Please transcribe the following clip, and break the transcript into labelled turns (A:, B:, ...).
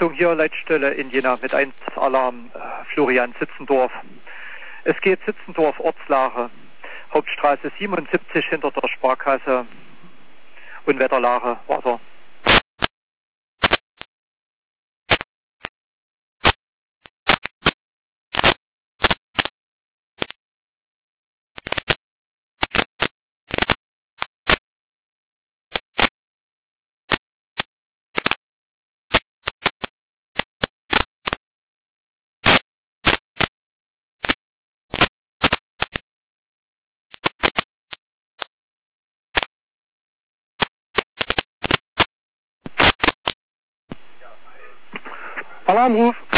A: Leitung hier, Leitstelle in Jena mit 1 Alarm, Florian Sitzendorf. Es geht Sitzendorf, Ortslage, Hauptstraße 77 hinter der Sparkasse, Unwetterlage, Wasser.
B: Alarmruf.